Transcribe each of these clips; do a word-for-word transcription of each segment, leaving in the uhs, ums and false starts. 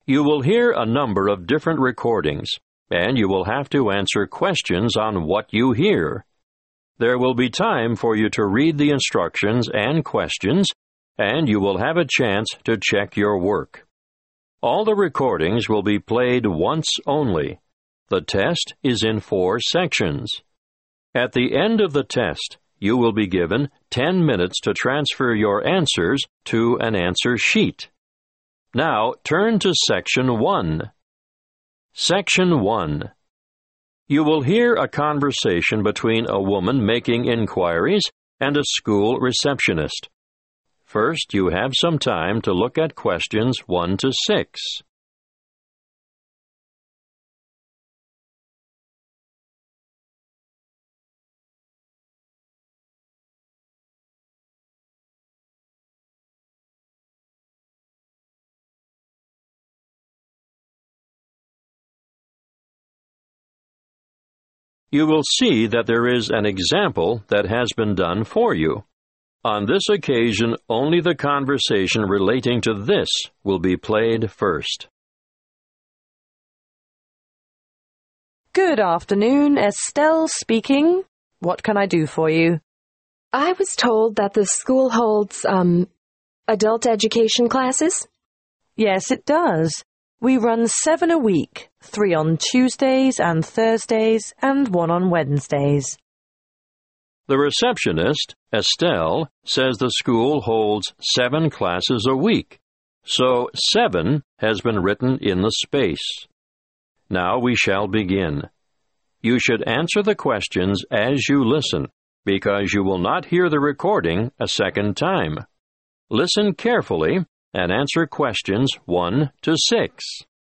You will hear a number of different recordings, and you will have to answer questions on what you hear. There will be time for you to read the instructions and questions, and you will have a chance to check your work. All the recordings will be played once only. The test is in four sections. At the end of the test, you will be given ten minutes to transfer your answers to an answer sheet. Now turn to Section one. Section one. You will hear a conversation between a woman making inquiries and a school receptionist. First, you have some time to look at questions one to six. You will see that there is an example that has been done for you. On this occasion, only the conversation relating to this will be played first. Good afternoon, Estelle speaking. What can I do for you? I was told that the school holds, um, adult education classes. Yes, it does. We run seven a week, three on Tuesdays and Thursdays, and one on Wednesdays. The receptionist, Estelle, says the school holds seven classes a week, so seven has been written in the space. Now we shall begin. You should answer the questions as you listen, because you will not hear the recording a second time. Listen carefully and answer questions one to six.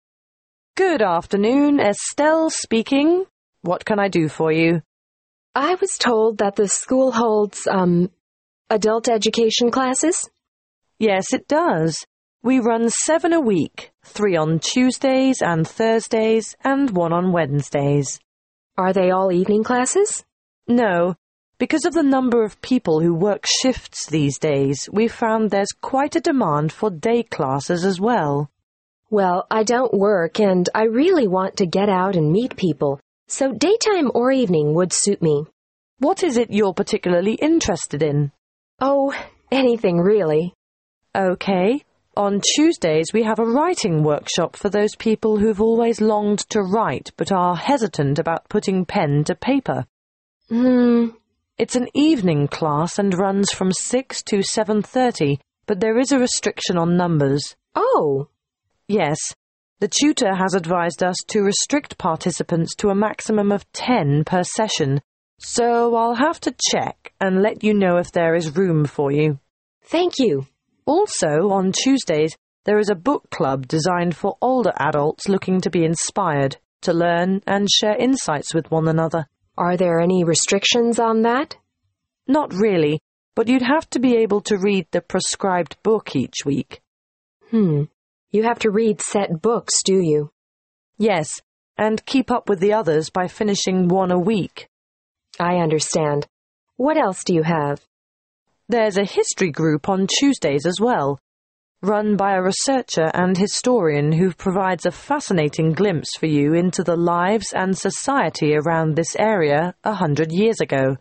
Good afternoon, Estelle speaking. What can I do for you? I was told that the school holds, um, adult education classes. Yes, it does. We run seven a week, three on Tuesdays and Thursdays, and one on Wednesdays. Are they all evening classes? No. Because of the number of people who work shifts these days, we've found there's quite a demand for day classes as well. Well, I don't work, and I really want to get out and meet people, so daytime or evening would suit me. What is it you're particularly interested in? Oh, anything really. Okay. On Tuesdays, we have a writing workshop for those people who've always longed to write but are hesitant about putting pen to paper. Hmm... It's an evening class and runs from six to seven thirty, but there is a restriction on numbers. Oh! Yes. The tutor has advised us to restrict participants to a maximum of ten per session, so I'll have to check and let you know if there is room for you. Thank you. Also, on Tuesdays, there is a book club designed for older adults looking to be inspired, to learn and share insights with one another. Are there any restrictions on that? Not really, but you'd have to be able to read the prescribed book each week. Hmm. You have to read set books, do you? Yes, and keep up with the others by finishing one a week. I understand. What else do you have? There's a history group on Tuesdays as well, run by a researcher and historian who provides a fascinating glimpse for you into the lives and society around this area a hundred years ago.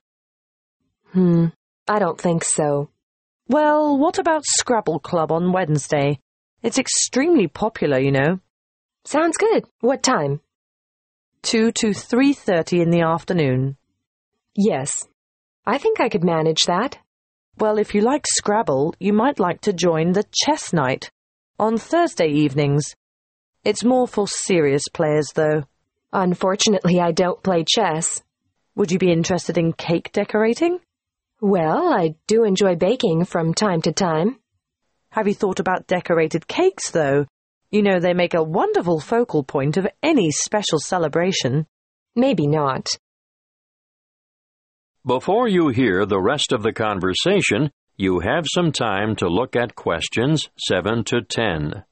Hmm, I don't think so. Well, what about Scrabble Club on Wednesday? It's extremely popular, you know. Sounds good. What time? Two to three thirty in the afternoon. Yes. I think I could manage that. Well, if you like Scrabble, you might like to join the chess night on Thursday evenings. It's more for serious players, though. Unfortunately, I don't play chess. Would you be interested in cake decorating? Well, I do enjoy baking from time to time. Have you thought about decorated cakes, though? You know, they make a wonderful focal point of any special celebration. Maybe not. Before you hear the rest of the conversation, you have some time to look at questions seven to ten.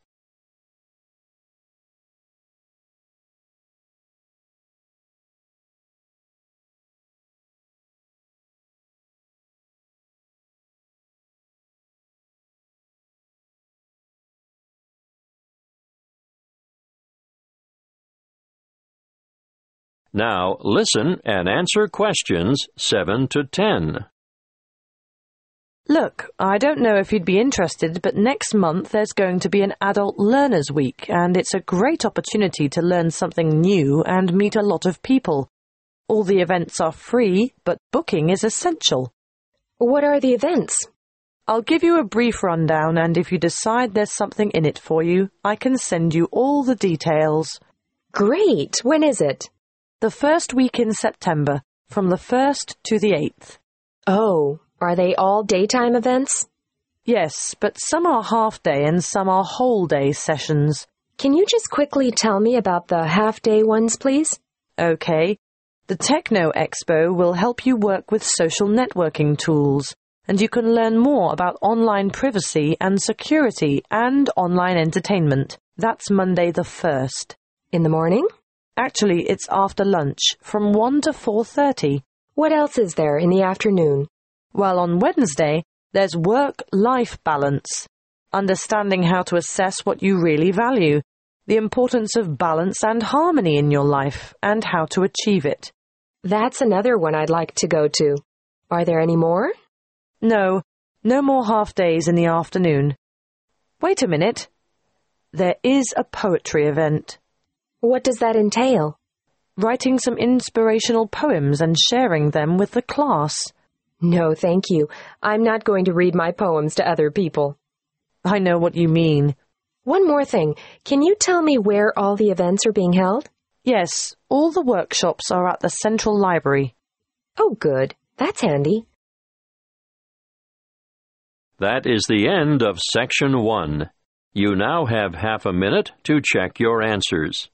Now listen and answer questions seven to ten. Look, I don't know if you'd be interested, but next month there's going to be an Adult Learners Week, and it's a great opportunity to learn something new and meet a lot of people. All the events are free, but booking is essential. What are the events? I'll give you a brief rundown, and if you decide there's something in it for you, I can send you all the details. Great! When is it? The first week in September, from the first to the eighth. Oh, are they all daytime events? Yes, but some are half-day and some are whole-day sessions. Can you just quickly tell me about the half-day ones, please? Okay. The Techno Expo will help you work with social networking tools, and you can learn more about online privacy and security and online entertainment. That's Monday the first. In the morning? Actually, it's after lunch, from one to four thirty. What else is there in the afternoon? Well, on Wednesday, there's work-life balance, understanding how to assess what you really value, the importance of balance and harmony in your life, and how to achieve it. That's another one I'd like to go to. Are there any more? No, no more half-days in the afternoon. Wait a minute. There is a poetry event. What does that entail? Writing some inspirational poems and sharing them with the class. No, thank you. I'm not going to read my poems to other people. I know what you mean. One more thing. Can you tell me where all the events are being held? Yes, all the workshops are at the Central Library. Oh, good. That's handy. That is the end of Section one. You now have half a minute to check your answers.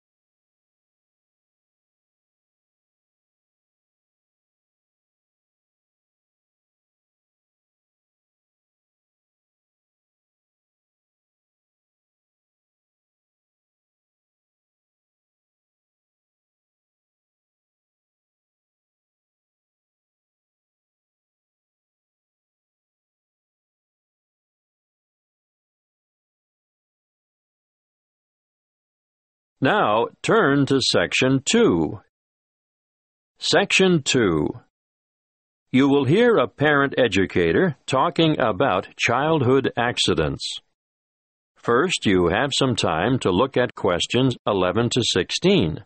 Now turn to Section two. Section two. You will hear a parent educator talking about childhood accidents. First, you have some time to look at questions eleven to sixteen.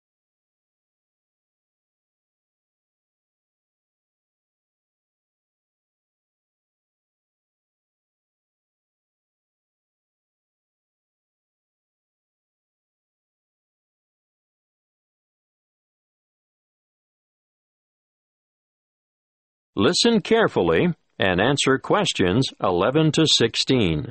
Listen carefully and answer questions eleven to sixteen.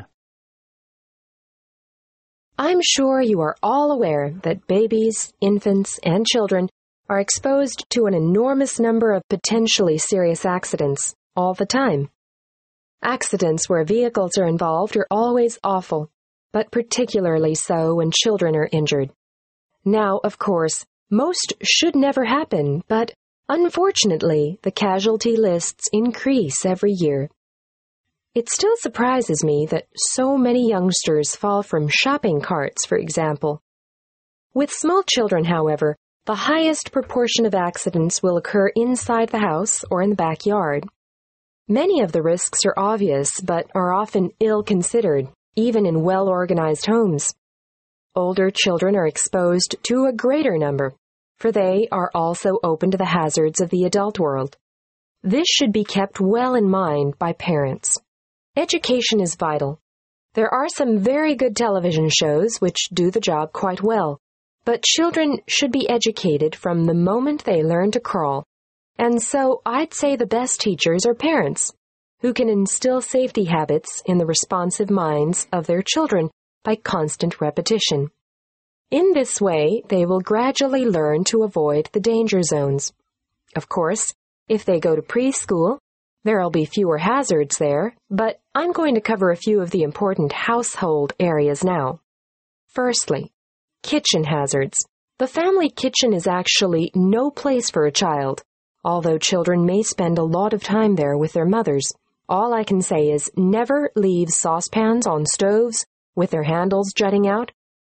I'm sure you are all aware that babies, infants, and children are exposed to an enormous number of potentially serious accidents all the time. Accidents where vehicles are involved are always awful, but particularly so when children are injured. Now, of course, most should never happen, but unfortunately, the casualty lists increase every year. It still surprises me that so many youngsters fall from shopping carts, for example. With small children, however, the highest proportion of accidents will occur inside the house or in the backyard. Many of the risks are obvious, but are often ill-considered, even in well-organized homes. Older children are exposed to a greater number, for they are also open to the hazards of the adult world. This should be kept well in mind by parents. Education is vital. There are some very good television shows which do the job quite well, but children should be educated from the moment they learn to crawl. And so I'd say the best teachers are parents, who can instill safety habits in the responsive minds of their children by constant repetition. In this way, they will gradually learn to avoid the danger zones. Of course, if they go to preschool, there'll be fewer hazards there, but I'm going to cover a few of the important household areas now. Firstly, kitchen hazards. The family kitchen is actually no place for a child, although children may spend a lot of time there with their mothers. All I can say is never leave saucepans on stoves with their handles jutting out,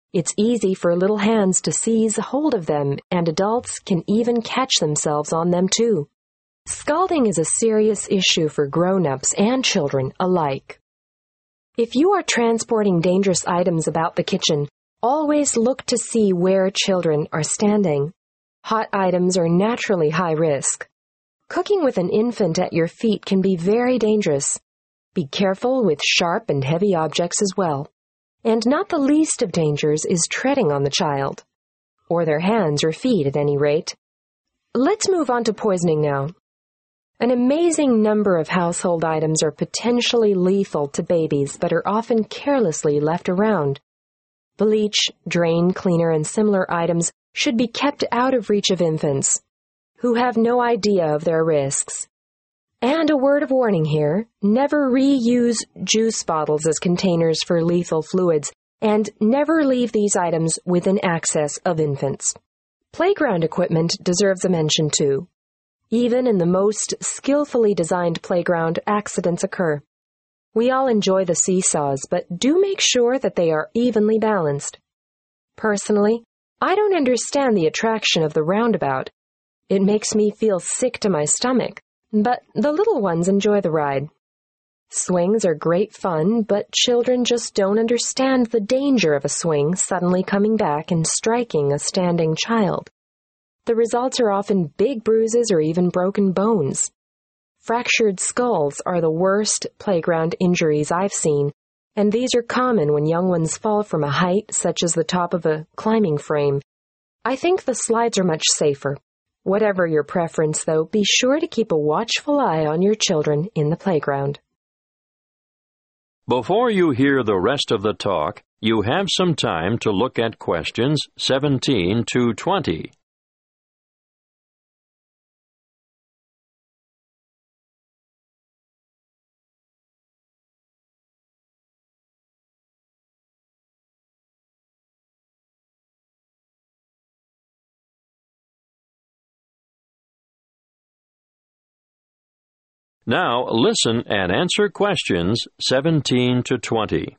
It's easy for little hands to seize hold of them, and adults can even catch themselves on them too. Scalding is a serious issue for grown-ups and children alike. If you are transporting dangerous items about the kitchen, always look to see where children are standing. Hot items are naturally high risk. Cooking with an infant at your feet can be very dangerous. Be careful with sharp and heavy objects as well. And not the least of dangers is treading on the child, or their hands or feet at any rate. Let's move on to poisoning now. An amazing number of household items are potentially lethal to babies but are often carelessly left around. Bleach, drain cleaner, and similar items should be kept out of reach of infants, who have no idea of their risks. And a word of warning here, never reuse juice bottles as containers for lethal fluids, and never leave these items within access of infants. Playground equipment deserves a mention too. Even in the most skillfully designed playground, accidents occur. We all enjoy the seesaws, but do make sure that they are evenly balanced. Personally, I don't understand the attraction of the roundabout. It makes me feel sick to my stomach. But the little ones enjoy the ride. Swings are great fun, but children just don't understand the danger of a swing suddenly coming back and striking a standing child. The results are often big bruises or even broken bones. Fractured skulls are the worst playground injuries I've seen, and these are common when young ones fall from a height such as the top of a climbing frame. I think the slides are much safer. Whatever your preference, though, be sure to keep a watchful eye on your children in the playground. Before you hear the rest of the talk, you have some time to look at questions seventeen to twenty. Now listen and answer questions seventeen to twenty.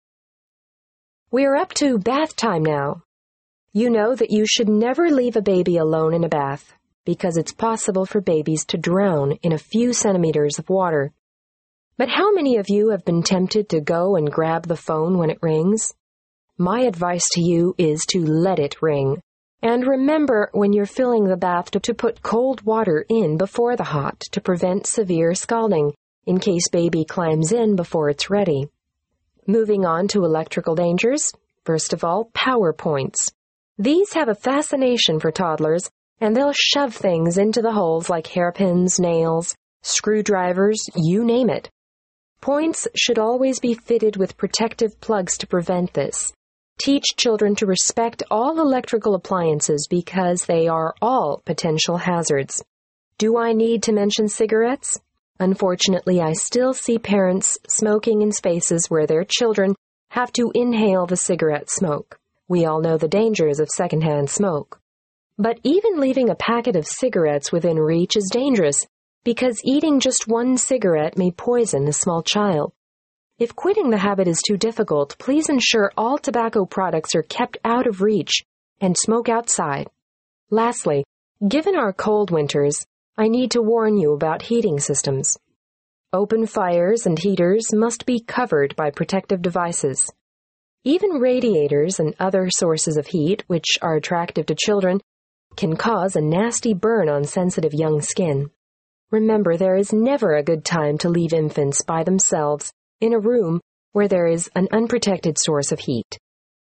We're up to bath time now. You know that you should never leave a baby alone in a bath, because it's possible for babies to drown in a few centimeters of water. But how many of you have been tempted to go and grab the phone when it rings? My advice to you is to let it ring. And remember when you're filling the bath to, to put cold water in before the hot to prevent severe scalding, in case baby climbs in before it's ready. Moving on to electrical dangers, first of all, power points. These have a fascination for toddlers, and they'll shove things into the holes like hairpins, nails, screwdrivers, you name it. Points should always be fitted with protective plugs to prevent this. Teach children to respect all electrical appliances because they are all potential hazards. Do I need to mention cigarettes? Unfortunately, I still see parents smoking in spaces where their children have to inhale the cigarette smoke. We all know the dangers of secondhand smoke. But even leaving a packet of cigarettes within reach is dangerous because eating just one cigarette may poison a small child. If quitting the habit is too difficult, please ensure all tobacco products are kept out of reach and smoke outside. Lastly, given our cold winters, I need to warn you about heating systems. Open fires and heaters must be covered by protective devices. Even radiators and other sources of heat, which are attractive to children, can cause a nasty burn on sensitive young skin. Remember, there is never a good time to leave infants by themselves in a room where there is an unprotected source of heat.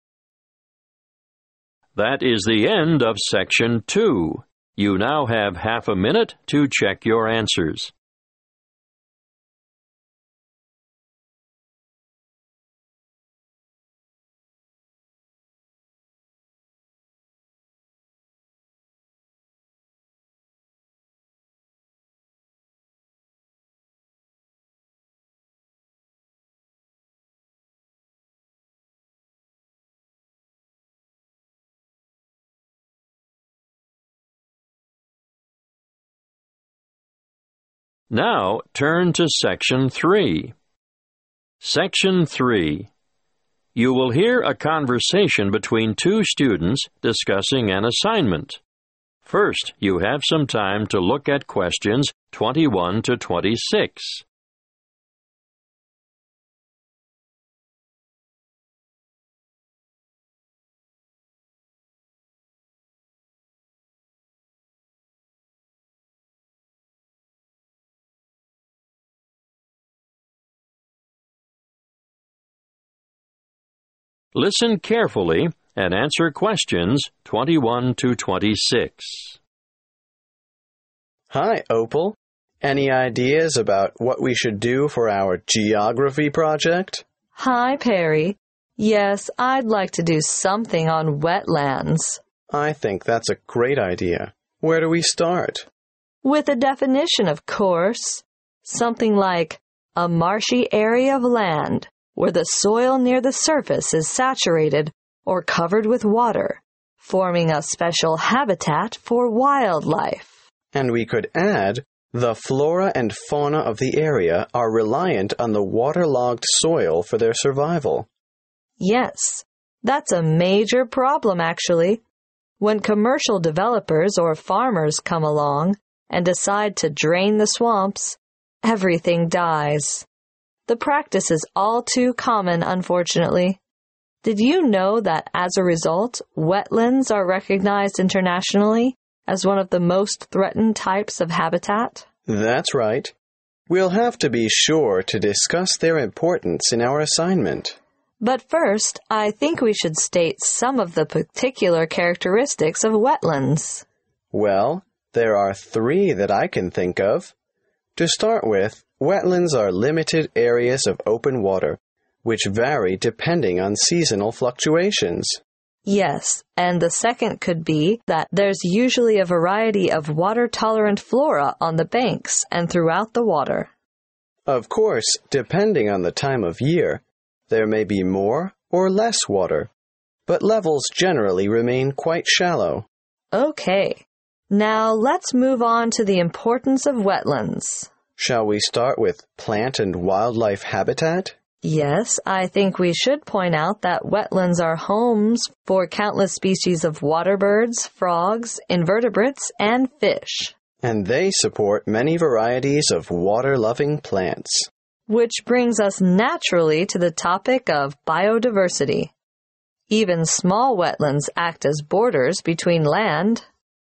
That is the end of Section two. You now have half a minute to check your answers. Now turn to Section three. Section three. You will hear a conversation between two students discussing an assignment. First, you have some time to look at questions twenty-one to twenty-six. Listen carefully and answer questions twenty-one to twenty-six. Hi, Opal. Any ideas about what we should do for our geography project? Hi, Perry. Yes, I'd like to do something on wetlands. I think that's a great idea. Where do we start? With a definition, of course. Something like a marshy area of land where the soil near the surface is saturated or covered with water, forming a special habitat for wildlife. And we could add, the flora and fauna of the area are reliant on the waterlogged soil for their survival. Yes, that's a major problem, actually. When commercial developers or farmers come along and decide to drain the swamps, everything dies. The practice is all too common, unfortunately. Did you know that as a result, wetlands are recognized internationally as one of the most threatened types of habitat? That's right. We'll have to be sure to discuss their importance in our assignment. But first, I think we should state some of the particular characteristics of wetlands. Well, there are three that I can think of. To start with, wetlands are limited areas of open water, which vary depending on seasonal fluctuations. Yes, and the second could be that there's usually a variety of water-tolerant flora on the banks and throughout the water. Of course, depending on the time of year, there may be more or less water, but levels generally remain quite shallow. Okay. Now, let's move on to the importance of wetlands. Shall we start with plant and wildlife habitat? Yes, I think we should point out that wetlands are homes for countless species of water birds, frogs, invertebrates, and fish. And they support many varieties of water-loving plants. Which brings us naturally to the topic of biodiversity. Even small wetlands act as borders between land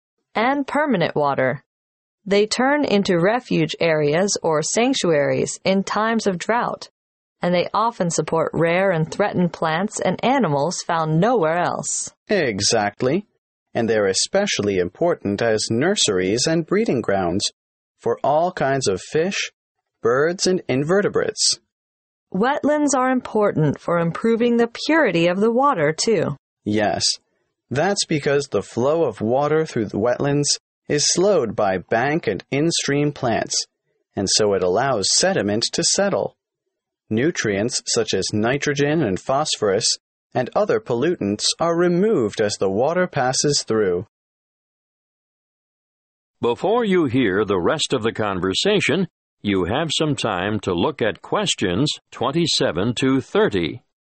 and permanent water. They turn into refuge areas or sanctuaries in times of drought, and they often support rare and threatened plants and animals found nowhere else. Exactly, and they're especially important as nurseries and breeding grounds for all kinds of fish, birds, and invertebrates. Wetlands are important for improving the purity of the water, too. Yes. That's because the flow of water through the wetlands is slowed by bank and in-stream plants, and so it allows sediment to settle. Nutrients such as nitrogen and phosphorus and other pollutants are removed as the water passes through. Before you hear the rest of the conversation, you have some time to look at questions twenty-seven to thirty.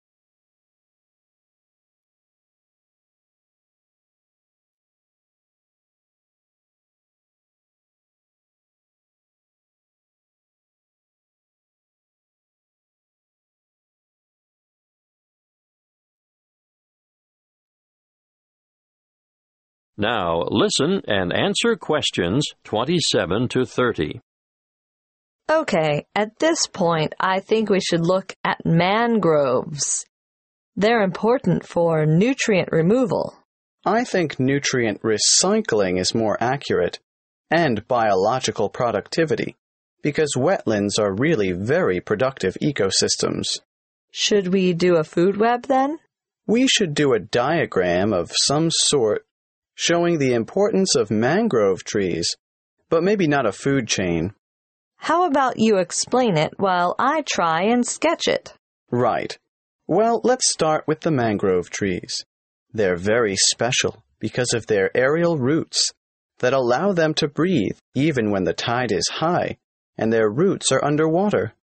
Now listen and answer questions twenty-seven to thirty. Okay, at this point, I think we should look at mangroves. They're important for nutrient removal. I think nutrient recycling is more accurate, and biological productivity, because wetlands are really very productive ecosystems. Should we do a food web then? We should do a diagram of some sort showing the importance of mangrove trees, but maybe not a food chain. How about you explain it while I try and sketch it? Right. Well, let's start with the mangrove trees. They're very special because of their aerial roots that allow them to breathe even when the tide is high and their roots are underwater.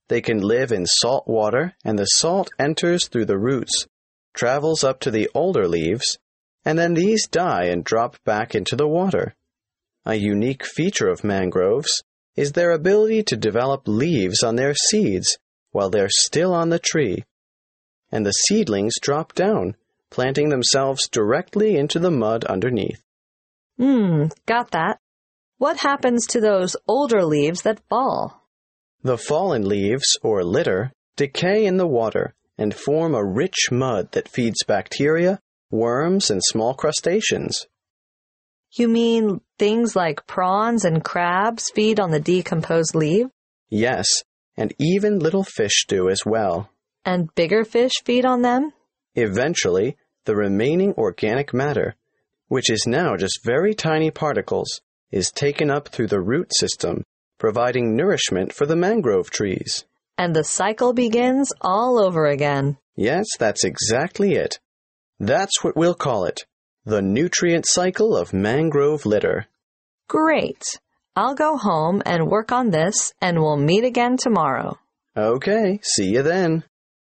They can live in salt water, and the salt enters through the roots, travels up to the older leaves, and then these die and drop back into the water. A unique feature of mangroves is their ability to develop leaves on their seeds while they're still on the tree, and the seedlings drop down, planting themselves directly into the mud underneath. Hmm, got that. What happens to those older leaves that fall? The fallen leaves, or litter, decay in the water and form a rich mud that feeds bacteria, worms, and small crustaceans. You mean things like prawns and crabs feed on the decomposed leaf? Yes, and even little fish do as well. And bigger fish feed on them? Eventually, the remaining organic matter, which is now just very tiny particles, is taken up through the root system, providing nourishment for the mangrove trees. And the cycle begins all over again. Yes, that's exactly it. That's what we'll call it, the nutrient cycle of mangrove litter. Great. I'll go home and work on this, and we'll meet again tomorrow. Okay, see you then.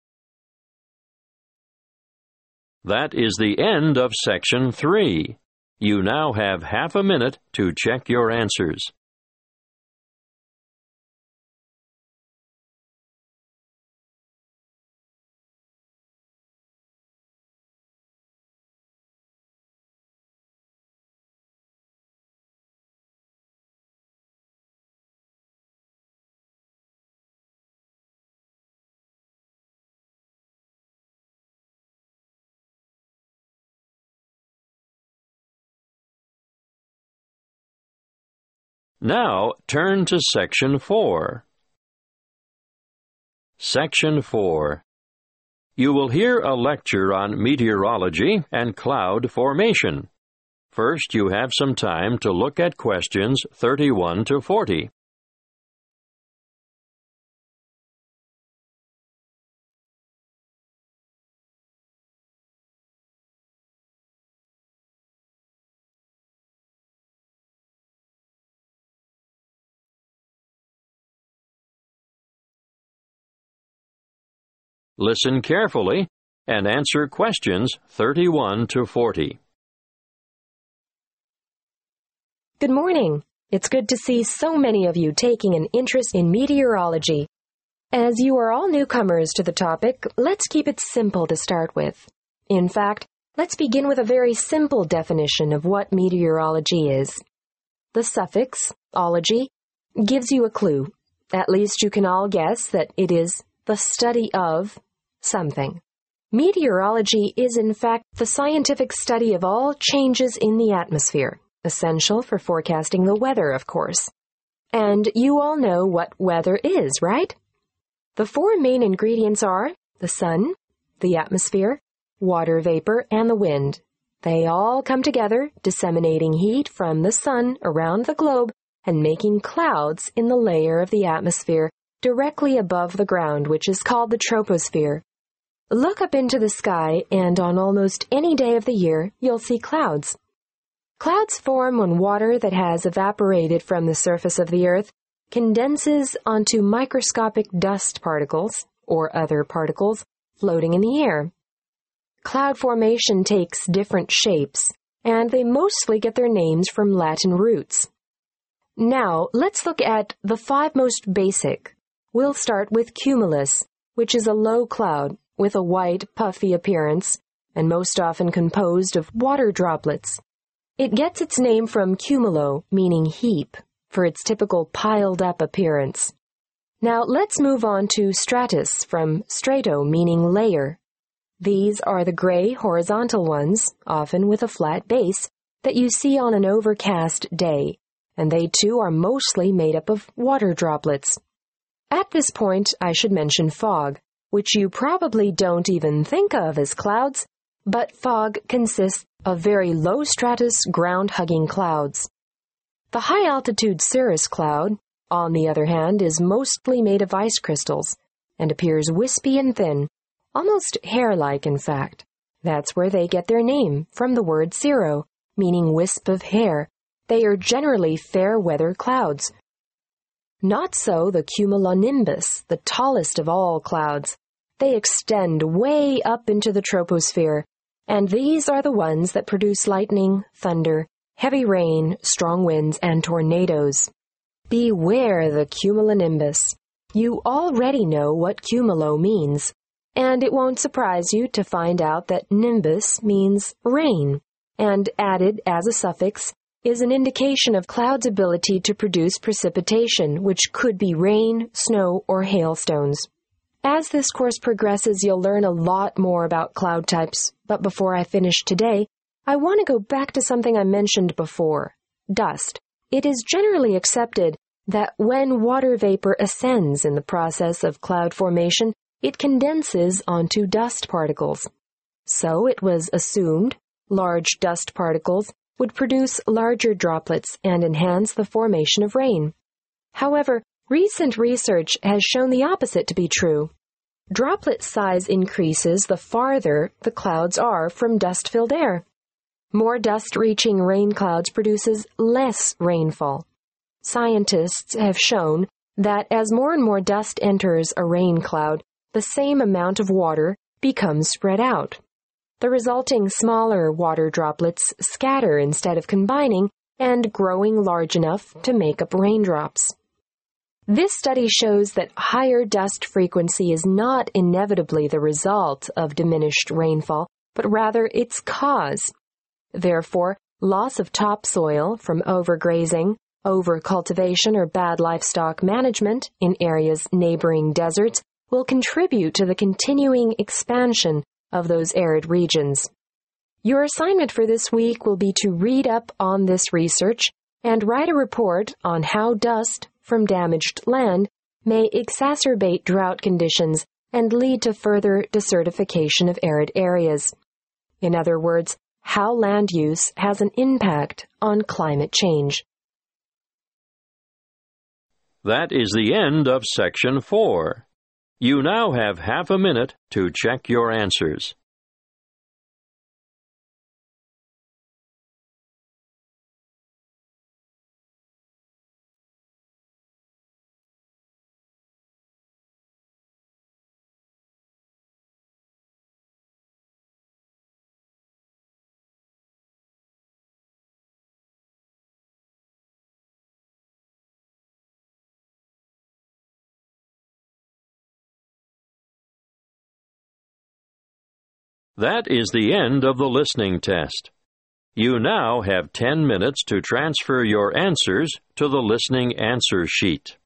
That is the end of Section three. You now have half a minute to check your answers. Now turn to Section four. Section four. You will hear a lecture on meteorology and cloud formation. First, you have some time to look at questions thirty-one to forty. Listen carefully and answer questions thirty-one to forty. Good morning. It's good to see so many of you taking an interest in meteorology. As you are all newcomers to the topic, let's keep it simple to start with. In fact, let's begin with a very simple definition of what meteorology is. The suffix, ology, gives you a clue. At least you can all guess that it is the study of something. Meteorology is, in fact, the scientific study of all changes in the atmosphere, essential for forecasting the weather, of course. And you all know what weather is, right? The four main ingredients are the sun, the atmosphere, water vapor, and the wind. They all come together, disseminating heat from the sun around the globe and making clouds in the layer of the atmosphere directly above the ground, which is called the troposphere. Look up into the sky, and on almost any day of the year, you'll see clouds. Clouds form when water that has evaporated from the surface of the earth condenses onto microscopic dust particles, or other particles, floating in the air. Cloud formation takes different shapes, and they mostly get their names from Latin roots. Now, let's look at the five most basic. We'll start with cumulus, which is a low cloud with a white, puffy appearance, and most often composed of water droplets. It gets its name from cumulo, meaning heap, for its typical piled-up appearance. Now let's move on to stratus, from strato, meaning layer. These are the gray, horizontal ones, often with a flat base, that you see on an overcast day, and they too are mostly made up of water droplets. At this point, I should mention fog, which you probably don't even think of as clouds, but fog consists of very low-stratus, ground-hugging clouds. The high-altitude cirrus cloud, on the other hand, is mostly made of ice crystals and appears wispy and thin, almost hair-like, in fact. That's where they get their name, from the word cirro, meaning wisp of hair. They are generally fair-weather clouds. Not so the cumulonimbus, the tallest of all clouds. They extend way up into the troposphere, and these are the ones that produce lightning, thunder, heavy rain, strong winds, and tornadoes. Beware the cumulonimbus. You already know what cumulo means, and it won't surprise you to find out that nimbus means rain, and added as a suffix is an indication of cloud's ability to produce precipitation, which could be rain, snow, or hailstones. As this course progresses, you'll learn a lot more about cloud types, but before I finish today, I want to go back to something I mentioned before, dust. It is generally accepted that when water vapor ascends in the process of cloud formation, it condenses onto dust particles. So it was assumed large dust particles would produce larger droplets and enhance the formation of rain. However, recent research has shown the opposite to be true. Droplet size increases the farther the clouds are from dust-filled air. More dust reaching rain clouds produces less rainfall. Scientists have shown that as more and more dust enters a rain cloud, the same amount of water becomes spread out. The resulting smaller water droplets scatter instead of combining and growing large enough to make up raindrops. This study shows that higher dust frequency is not inevitably the result of diminished rainfall, but rather its cause. Therefore, loss of topsoil from overgrazing, overcultivation, or bad livestock management in areas neighboring deserts will contribute to the continuing expansion of those arid regions. Your assignment for this week will be to read up on this research and write a report on how dust from damaged land may exacerbate drought conditions and lead to further desertification of arid areas. In other words, how land use has an impact on climate change. That is the end of Section four. You now have half a minute to check your answers. That is the end of the listening test. You now have ten minutes to transfer your answers to the listening answer sheet.